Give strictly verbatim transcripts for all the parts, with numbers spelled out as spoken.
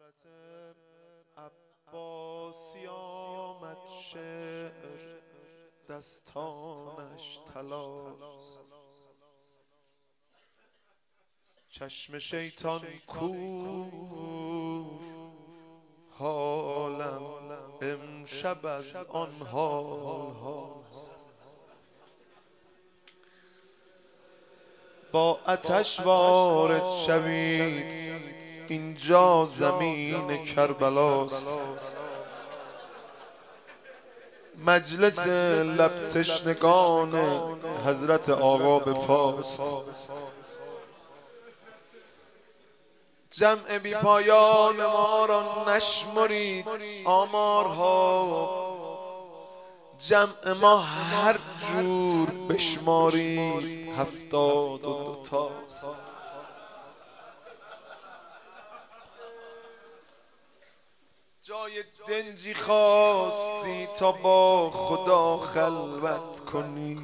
حضرت عباسی آمد شعر دستانش طلاست، چشم شیطان کور حالم امشب از آن حال هاست. با آتش وارد شوید اینجا زمین کربلاست، مجلس لب تشنگان حضرت آقا به پاست. جمع بی پایان ما را نشمرید آمارها، جمع ما هر جور بشمارید هفتاد و دو تاست. جای دنجی خواستی تا با خدا خلوت کنی،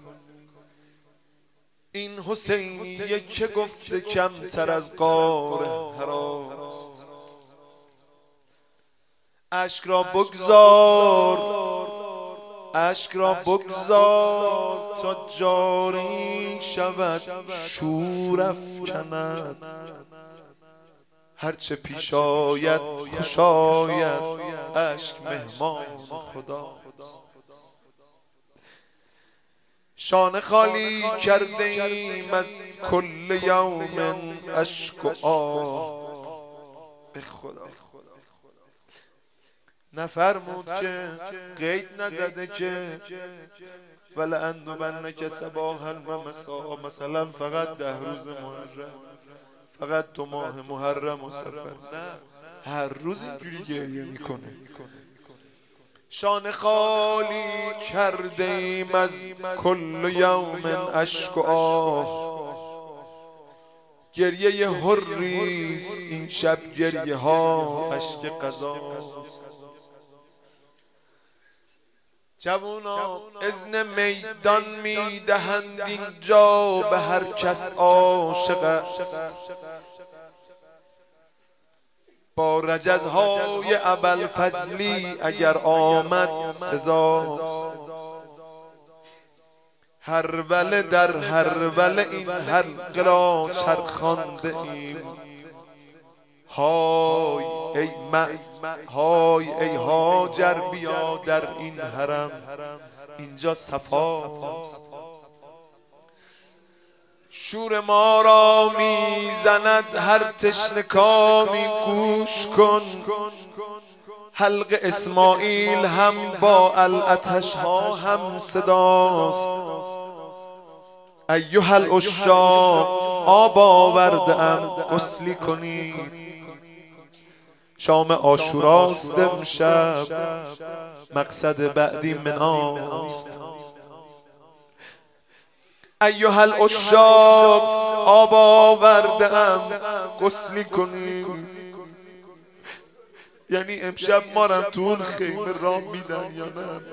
این حسینیه که گفته کمتر از غار حراست. اشک را بگذار، اشک را بگذار تا جاری شود شور افکند، هرچه پیش آید خوش آید اشک مهمان خداست. شانه خالی کرده ایم از کل یوم اشک و آه. به خدا نفرمود که قید نزده که ولأندبنک صباحا و مساء، مثلا فقط ده روز محرم، فقط دو ماه محرم و سفر، نه هر روز اینجوری گریه میکنه. شانه خالی کرده ایم از کل یوم اشک و آه، گریه حریست این شب، گریه ها اشک قضاست. جوونا اذن میدان میدهند اینجا به هر کس عاشق است، با رجزهای ابوالفضلی اگر آمد سزاست. هرولة در هرولة این حلقه را چرخانده ایم، های ای مع های ای هاجر بیا در این حرم، اینجا صفاست. شور ما را میزند هر تشنه کامی گوش کن، حلق اسماعیل هم با العطش ها هم صداست. ایها العشاق آب آورده ام غسلی کنید، شام عاشوراست امشب مقصد بعدی مناست. ایها العشاق آب آورده ام غسلی کنید، یعنی امشب ما را تو اون خیمه راه میدن یا نه؟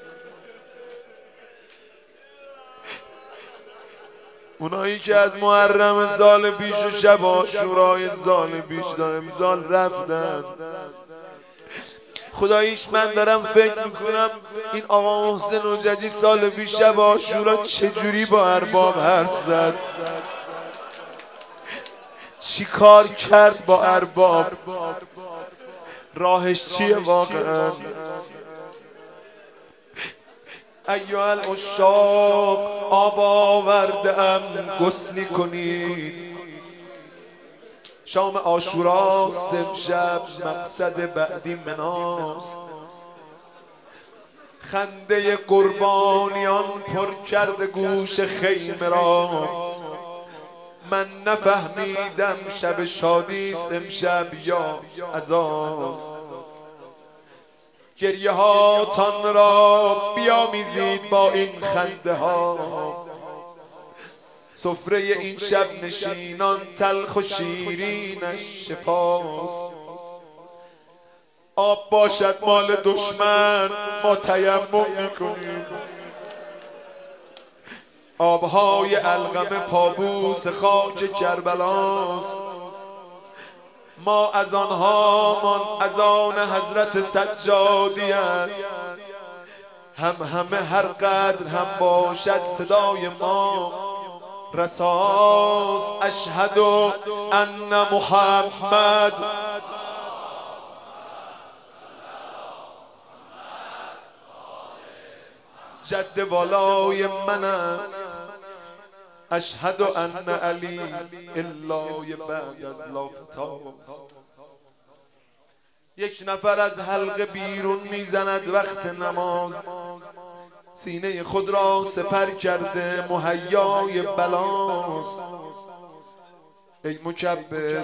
اونایی که از محرم سال پیش و شب عاشورای سال پیش تا امسال رفتن، خداییش من دارم فکر میکنم این آقا محسن حجتی سال پیش شب عاشورا چجوری با ارباب حرف زد، چی کار کرد با ارباب، راهش چیه واقعا؟ ایها العشاق آب آورده ام غسلی کنید، شام عاشوراست امشب مقصد بعدی مناست. خنده قربانیان پر کرده گوش خیمه را، من نفهمیدم شب شادیست امشب یا عزاست. گریه ها تان را بیامیزید با این خنده ها، سفره این شب نشینان تلخ و شیرینش شفاست. آب باشد مال دشمن ما تیمم میکنیم، آبهای القم پابوس خاک کربلاست. ما از آنهامان از آن حضرت سجادی است، هم همه هر قدر هم باشد صدای ما رساست. اشهد ان محمد جد والای من است. اشهد ان علی الای بعد از لافتاست. یک نفر از حلقه بیرون میزند وقت نماز، سینه خود را سپر کرده مهیای بلاست. ای مکبر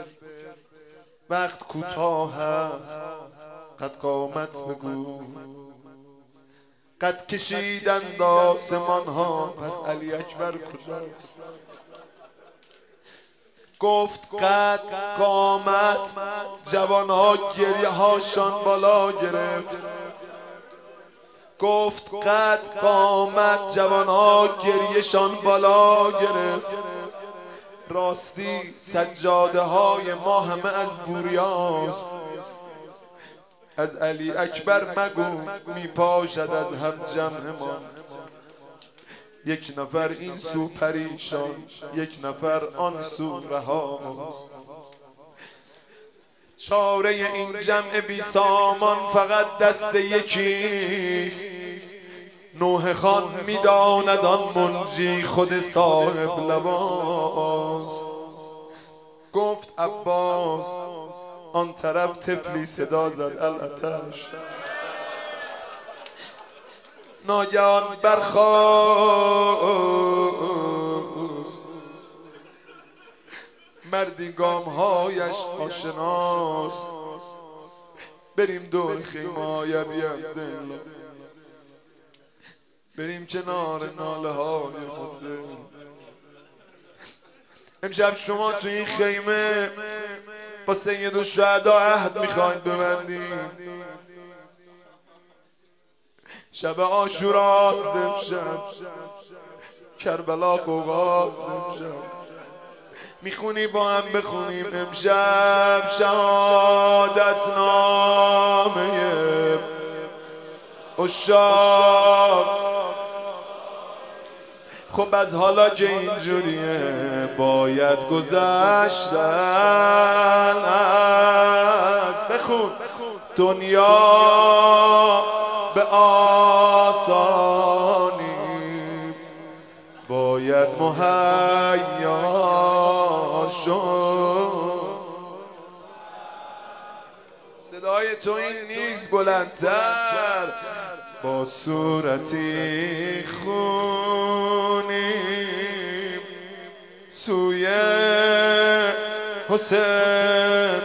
وقت کوتاه است، قد قامت بگو. قد کشیدند آسمان ها، پس علی اکبر کجاست؟ گفت قد قامت، جوانها گریه هاشان بالا گرفت. گفت قد قامت، جوانها گریهشان بالا گرفت. راستی سجاده های ما همه از بوریاست. از علی اکبر مگو میپاشد از هم جمع ما. یک نفر این سو پریشان، یک نفر آن سو رهاست. چاره این جمع بی سامان فقط دست یکیست. نوح خان میداند آن منجی خود صاحب لباس. گفت عباس آن طرف طفلی صدا زد الاتش. ناگهان برخاست مردی گامهایش آشناست. بریم دور خیمه عبدالله، بریم کنار ناله های حسین. امشب شما تو این خیمه با سید الشهدا عهد میخواید ببندید. شب عاشوراست امشب، کربلا قوقاست امشب. میخونی با هم بخونیم امشب شهادت نامه عشاق. خب از حالا که اینجوریه باید گذشتن از بخون دنیا به آسانی باید مهیا شد. صدای تو این نیست بلندتر. با صورتی خونیم سوی حسین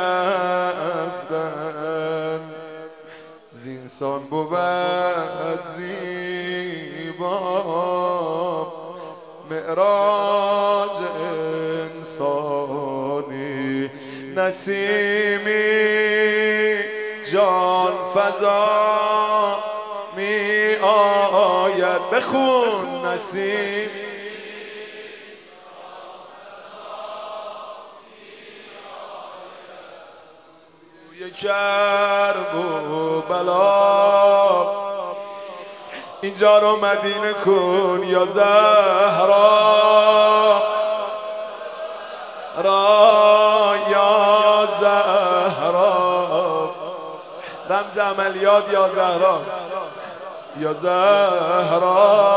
رفتن. زینسان بود زیبا معراج انسانی. نسیمی جان فضا می آید. بخون نسیم روی کرب و بلا. اینجا رو مدینه کن یا زهرا را یا زهرا. رمز عملیات یا زهراست یا زهرا.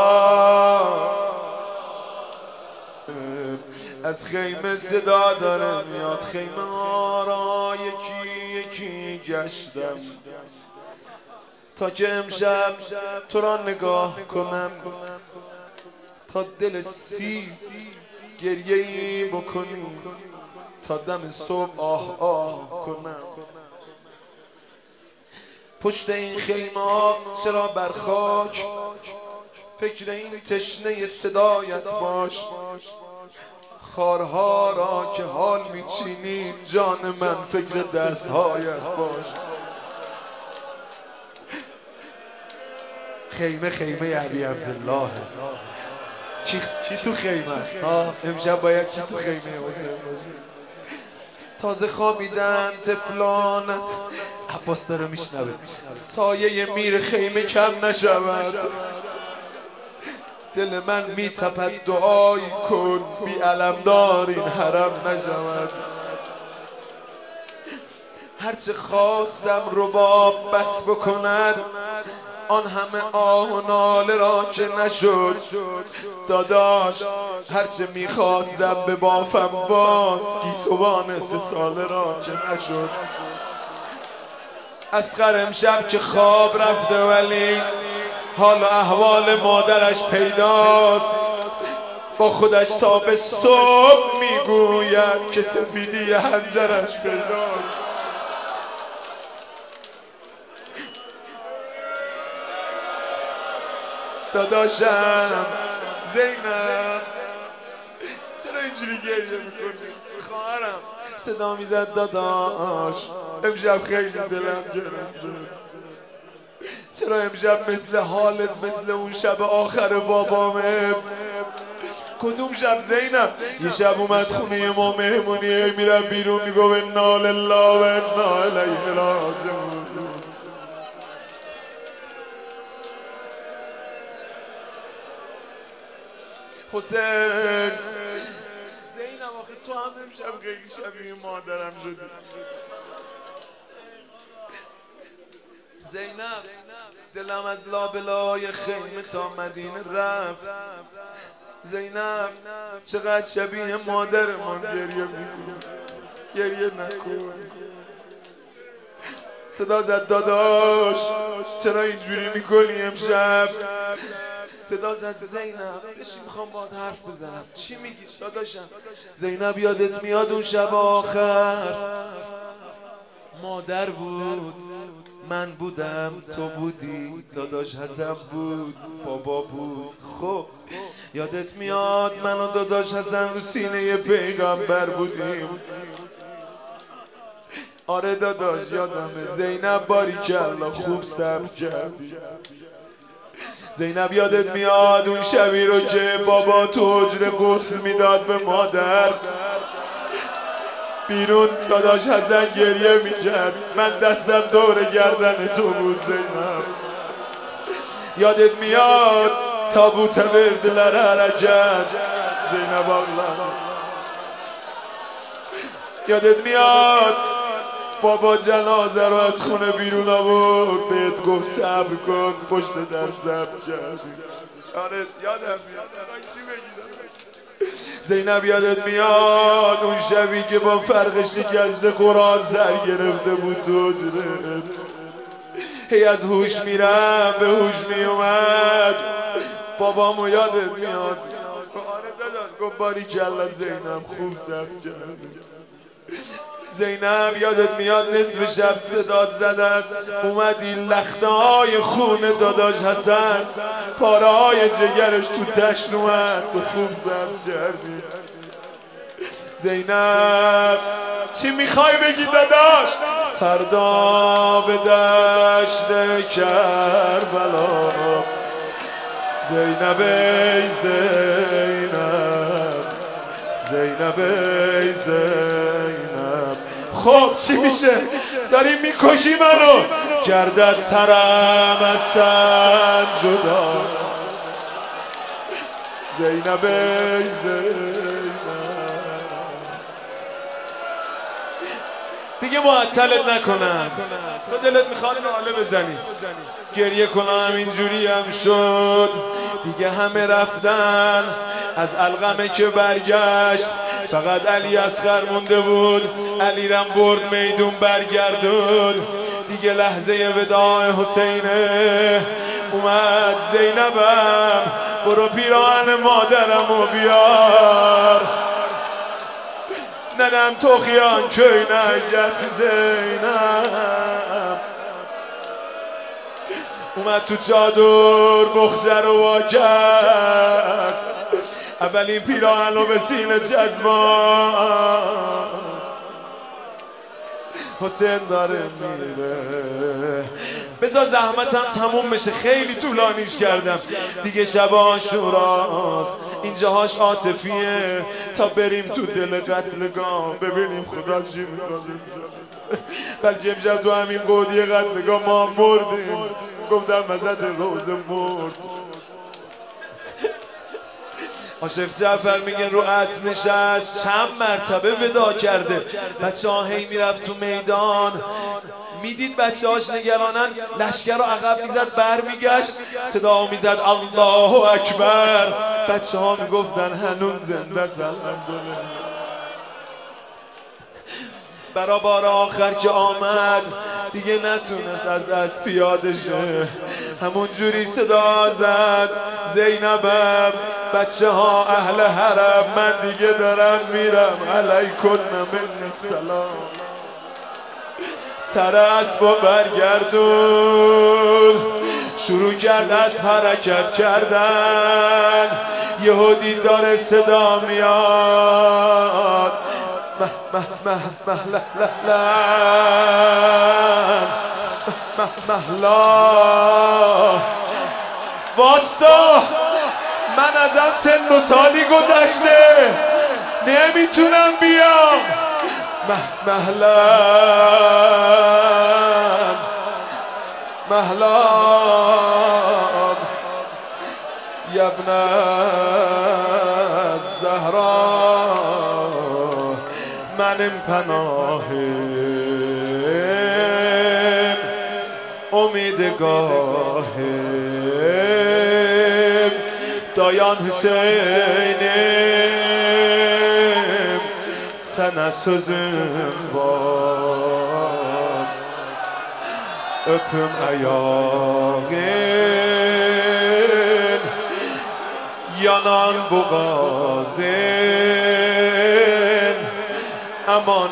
از خیمه صدا داره میاد. خیمه ها را یکی یکی گشتم تا که امشب تو را نگاه کنم، تا دل سی گریه‌ای بکنی، تا دم صبح آه آه کنم. پشت این خیمه ها چرا بر خاک فکر این تشنه صدایت باش. خارها را که حال میچینی جان من فکر دستهایت باش. خیمه خیمه علی عبدالله. کی, کی تو خیمه است؟ امشب باید کی تو خیمه حسین باشه؟ تازه خوابیدن طفلانت. عباس داره میشنوه. سایه میر خیمه کم نشود، دل من میتپد دعایی کن، بی علمدار این حرم نشود. هرچه خواستم رباب بس بکند، آن همه آه و ناله را که نشد. داداش هرچه میخواستم به بافم باز، گیسوان سه ساله را که نشد. اصغر امشب که خواب رفته ولی حال و احوال مادرش پیداست، با خودش تا به صبح میگوید که سفیدی حنجرش پیداست. داداشم زینب چرا اینجوری گریه میکنی؟ خواهرم صدا میزد داداش امشب خیلی دلم گرفته. چرا امشب مثل حالت مثل اون شب آخر بابامه؟ کدوم شب زینب؟ یه شب اومد خونه ما مهمونی، میرم بیرون میگو انا لله و انا الیه راجعون. حسین زینب آخه تو هم امشب خیلی شبیه مادرم شدی. زینب دلم از لابلای خیمه تا مدینه رفت. زینب چقدر شبیه مادرمان گریه میکن، گریه نکن. صدا زد داداش چرا اینجوری میکنی امشب؟ صدا زد زینب بشین میخوام باهات حرف بزنم. چی میگی داداشم؟ زینب یادت میاد اون شب آخر؟ مادر بود، من بودم، تو بودی، داداش حسن بود، بابا بود. خب یادت میاد من و داداش حسن رو سینه پیغمبر بودیم؟ آره داداش یادمه. زینب باریکلا خوب صبر کردی. زینب یادت میاد اون شبی رو که بابا تو حجره غسل میداد به مادر؟ بیرون داداش حسن گریه میکرد، من دستم دور گردن تو بود. زینب یادت میاد تابوت verdiler حرکت؟ زینب الله یادت میاد بابا جنازه رو از خونه بیرون آورد، بهت گفت صبر کن، پشت در صبر کردی؟ آره یادم میاد. چی بگیدم؟ زینب یادت میاد اون شبی که با فرق شکست قرآن سر گرفته بود تو حجره؟ هی از هوش میرم به هوش میومد. بابامو یادت میاد؟ آره داداش. گفت باریکلا زینب خوب صبر کردی. زینب یادت میاد نصف شب صدات زدن اومدی لخته های خون داداش حسن، پاره های جگرش تو تشن اومد، تو خوب صبر کردی. زینب چی میخوای بگی داداش؟ فردا به دشت کربلا زینب ای زینب، زینب ای زینب. خب چی میشه؟ داری میکشی منو، گردد سرم از تن جدا. زینب ای زینب. دیگه معطلت نکنم، تو دلت میخواد ناله بزنی گریه کنم، اینجوری هم شد. دیگه همه رفتن، از علقمه که برگشت فقط علی اصغر مونده بود. علی رم برد میدون برگردون. دیگه لحظه وداع حسینه اومد. زینبم برو پیراهن مادرمو بیار، ننم تو خیان که نگت. زینب اومد تو چادر بخجه رو وا کرد، اولین پیراهن رو به سینه چزمان. حسین داره میره. بذار زحمتم تموم بشه، خیلی طولانیش کردم دیگه. شب عاشوراست، اینجاهاش عاطفیه، تا بریم تو دل قتلگاه ببینیم خدا چی میکنه. بلکه امشب تو همین قودی قتلگاه ما مردیم. گفتم مزد روز مرد. عاشق جعفر میگه رو اسب نشست، چند مرتبه ودا کرده. بچه ها هی میرفت تو میدان، میدید بچه هاش نگرانن، لشکر رو عقب میزد، بر میگشت، صدا میزد الله اکبر. بچه ها میگفتن هنوز زنده است. برا بار آخر که آمد دیگه نتونست از از پیاده شه، همون جوری صدا زد زینبم بچه ها اهل حرم، من دیگه دارم میرم، علیکن من السلام. سر اسب و برگردون، شروع کرد از حرکت کردن. یهودی داره صدا میاد مه مه مه مه لا لا لا مه مه لا. واستا، من ازم سن و سالی گذشته، نمیتونم بیام. مه مهلا مهلا یبن الزهرا، منم پناهم امیدگاهم، دایان Hüseyin'im sana sözüm var. Öpüm ayağın, yanan boğazın, aman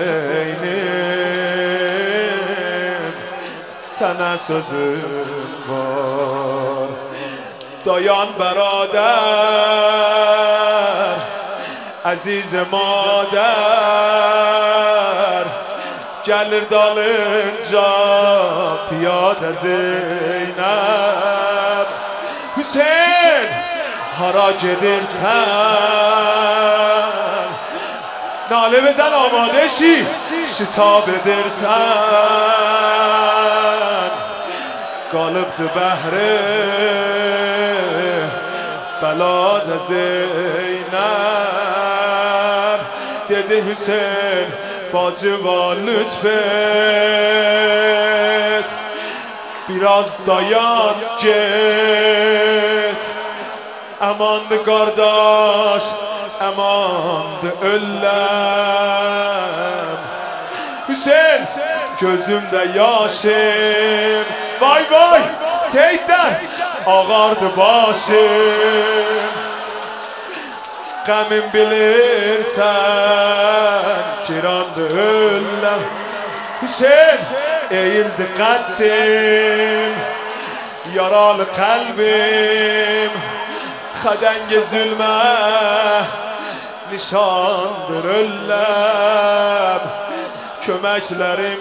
Hüseyin'im sana sözüm var. Dayan برادر عزیز مادر، gelir dalınca piyade Zeynep. Hüseyin hara gedirsen, nale بزن آماده شی، شتاب درسن، قالب بهره بلاد Zeynep. Dedi Hüseyin bacıva lütfet, biraz dayan git. Amandı kardeş, amandı öllem. Hüseyin gözümde yaşım, vay vay Seyitler ağardı başım. Qəmin bilirsən kirandı ölləm. Hüseyin eğildi qəddim, yaralı kalbim, xədəngi zülmə nişandır ölləm. Köməklərim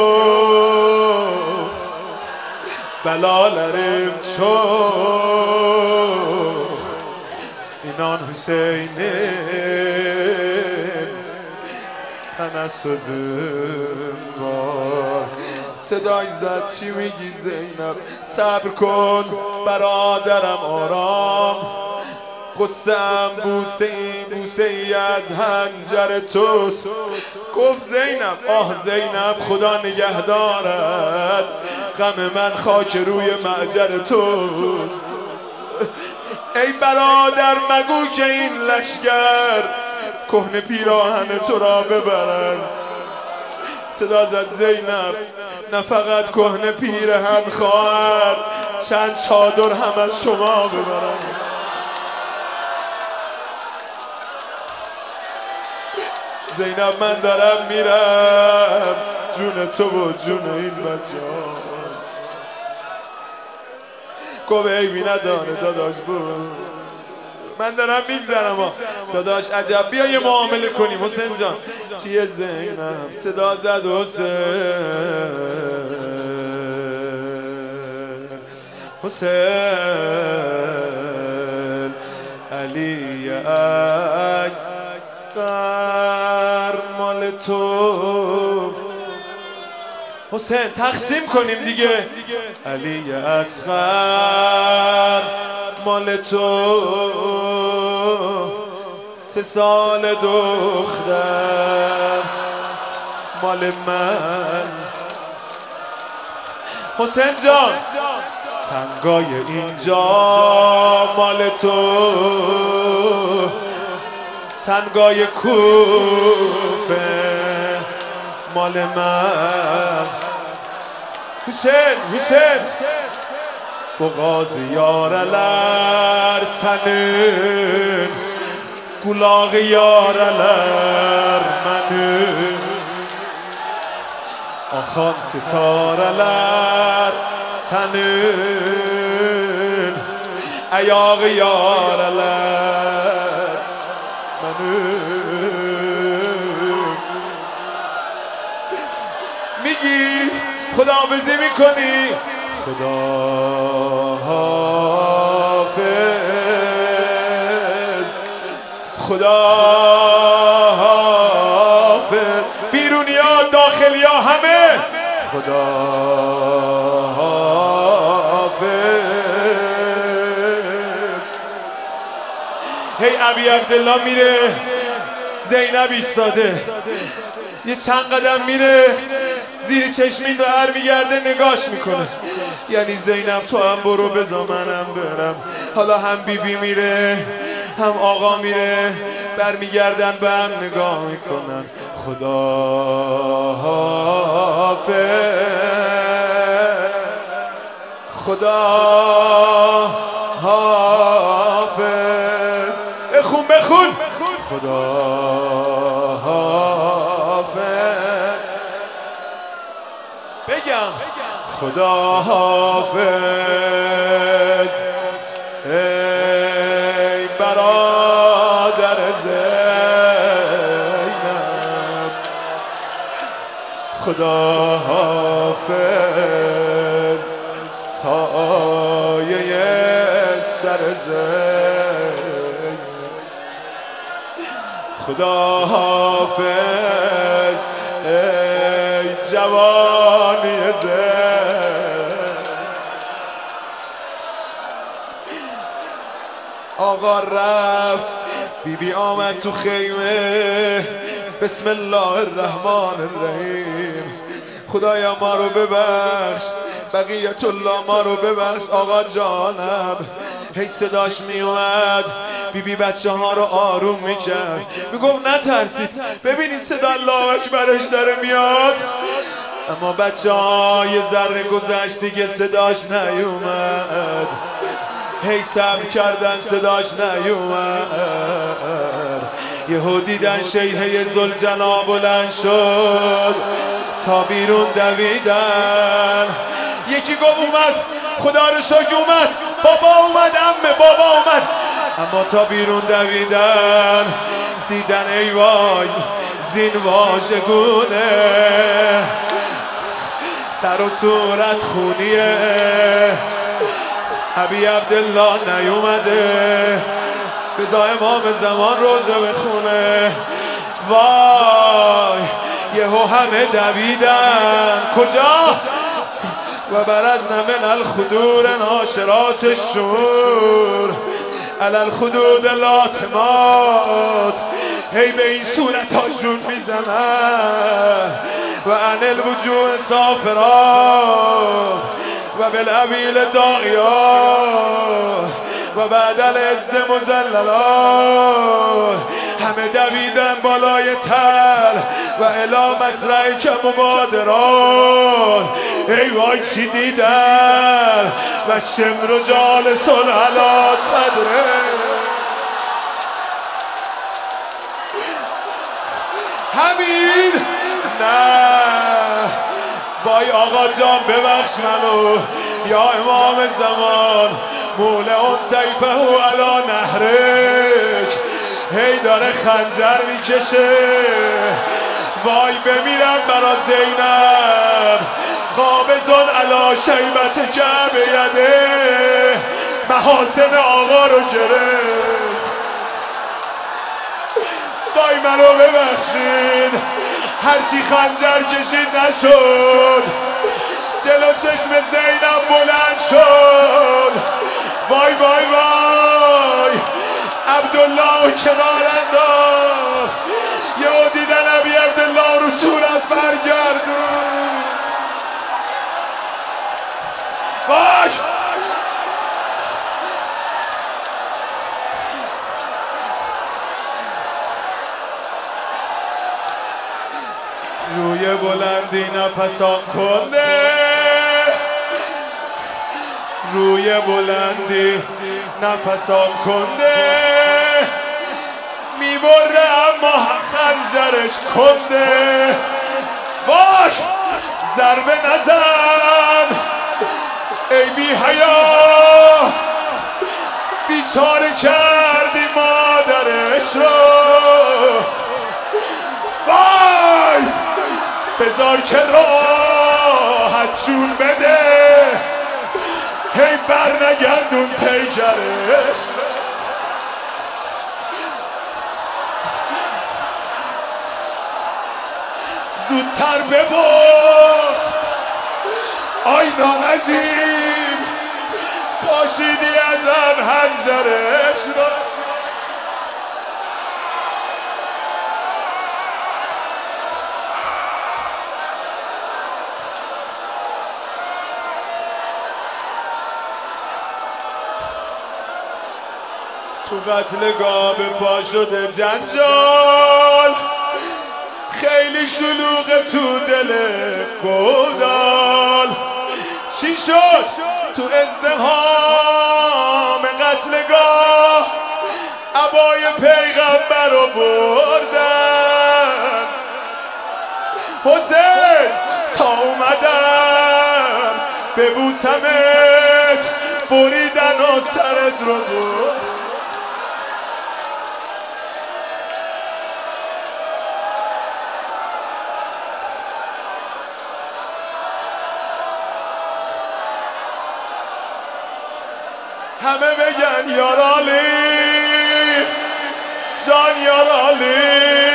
yox, bəlalərim çox. İnan Hüseyin'im sana sözüm var. صدای زد چی میگی زینب؟ صبر کن برادرم آرام، قصه‌ام بوسه ای بوسه ای از حنجر توست. گفت زینب آه زینب خدا نگهدارد، غم من خاک روی معجر توست. ای برادر مگو که این لشکر کهنه پیراهن تو را ببرند. صدا زد زینب نه فقط کهنه پیراهن خواهد، چند چادر هم از شما ببرند. زینب من دارم میرم، جون تو و جون این بچه ها. گفت عیبی نداره داداش بود. من دارم میگذرم داداش عجب بیا یه معامله کنیم حسین جان. چیه زینب صدا زد حسین حسین علی اکبر مال تو. حسین تقسیم کنیم دیگه. علی اصغر مال تو، سه سال دختر مال من. حسین جان سنگای اینجا مال تو، سنگای کوفه مال من. حسین حسین بغازی yaralar senin, kulağı yaralar benim, akan sitareler senin, ayağı yaralar benim. میگی خداحافظی میکنی خدا حافظ خدا حافظ بیرونی ها داخلی ها همه خدا حافظ. هی ابی عبدالله میره زینب ایستاده یه چند قدم میره زیر چشمین رو هر میگرده نگاش میکنه یعنی زینب تو هم برو بذار منم برم. حالا هم بیبی بی میره هم آقا میره برمیگردن به هم نگاه میکنن. خدا حافظ خدا حافظ. بخون بخون خدا حافظ. بگم خدا حافظ ای برادر زینب خدا حافظ سایه سر زینب خدا حافظ ای جوانی زینب. آقا رفت بیبی بی آمد تو خیمه بسم الله الرحمن الرحیم خدایا ما رو ببخش بقیت الله ما رو ببخش. آقا جانم هی صداش می اومد بیبی بچه ها رو آروم میکرد میگفت نترسید ببینید صدا الله اکبرش داره میاد. اما بچه ها یه ذره گذشت دیگه صداش نیومد هی صبر کردن صداش نیومد. یهو دیدن شیهه ذوالجلال بلند شد تا بیرون دویدن. یکی گفت اومد خدا رو شکر اومد بابا اومد عمه بابا اومد. اما تا بیرون دویدن دیدن ای وای زین واژگونه سر و صورت خونیه ابی عبدالله نیومده بذار امام زمان روزه بخونه. وای یهو همه دویدن کجا؟ و برزن من الخدور ناشرات الشور علی الخدود لاتمات. هی به این صورت ها جون میزنن و عن الوجوه صافرات و بالعبیل داغیات و بعد العز مزللات. همه دویدن بالای تل و الی مزرعه که مبادرات. ای وای چی دیدن و شمر جالس علی صدره. همین نه وای آقا جان ببخش منو یا امام زمان مولعون سیفه و علا نهرک هی داره خنجر میکشه وای بمیرم برا زینب قابضون علا شیبت جعب یده محاسن آقا رو گرفت وای منو ببخشید هرچی خنجر کشید نشد جلو چشم زینب بلند شد وای وای وای عبدالله کنار انداخت یهو دیدن ابی عبدالله رو صورت فرگردون وای روی بلندی نفسان کنده روی بلندی نفسان کنده میبره اما خنجرش کنده باش ضربه نزن ای بی حیا بیچاره کردی مادرش رو وای بذار که راحت جون بده هی بر نگردون پیکرش زودتر ببر آی نانجیم پاشیدی ازم حنجرش را تو قتلگاه به پا شده جنجال خیلی شلوغه تو دل گودال چی شد تو ازدحام قتلگاه عبای پیغمبر رو بردن حسین تا اومدم ببوسمت بریدن و سرت رو برد همه بگن یارالی جان یارالی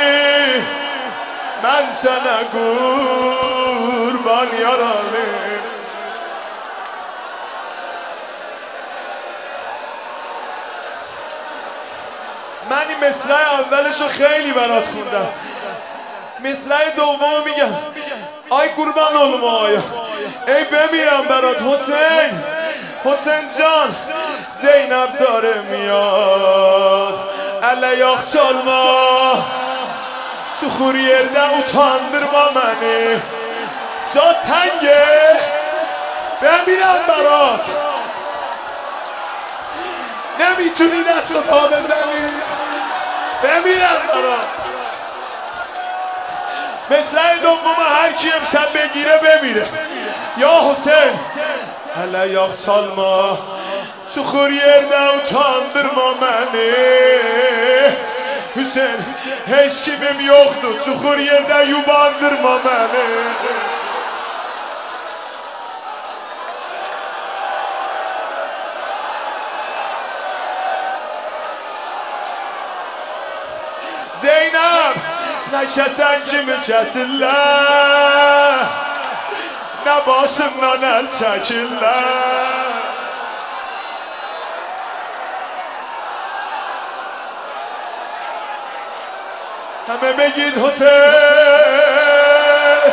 من سنه قربان یارالی من این مصرع اولشو خیلی برات خوندم مصرع دوم میگم آی قربان علم آیا ای بمیرم برات حسین حسین جان زینب داره میاد علیاخ چالما تو خوریرده utandırma منی جا تنگه بمیرم برات نمیتونی دست و پا بزنی بمیرم برات مصرع دوم هر کی امشب بگیره بمیره یا حسین علیاخ چالما Çukur yerdə utandırma məni Hüseyin, heç kimim yoxdur Çukur yerdə yubandırma məni Zeynep, nə kəsən kimi kəsirlər Nə başımdan əl çəkirlər همه بگید حسین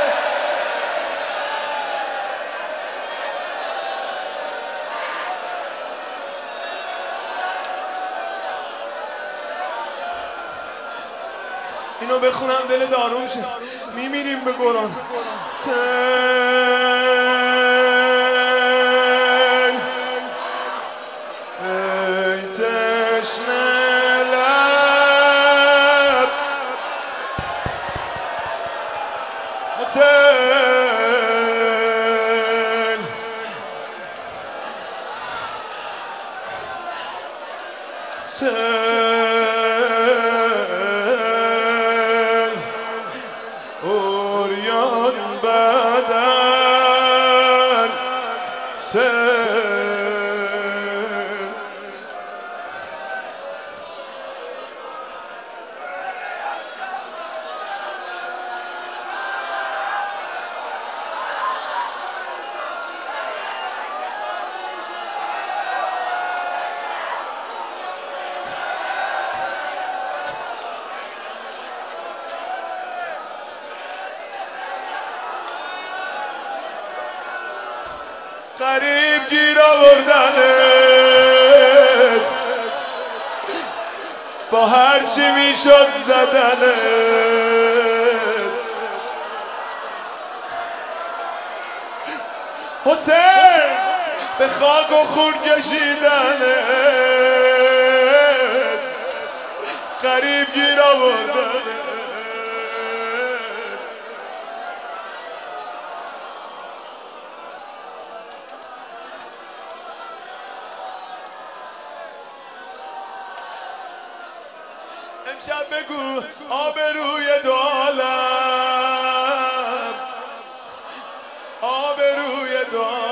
اینو بخونم دل داروم شه میمیریم به قرآن حسین ای تشنه حسین حسین اوریان بدن حسین قریب گیر آوردنت با هر چی میشد زدنت حسین به خاک و خون کشیدنت قریب گیر آوردنت امشب بگو آبروی دو عالم آبروی دو عالم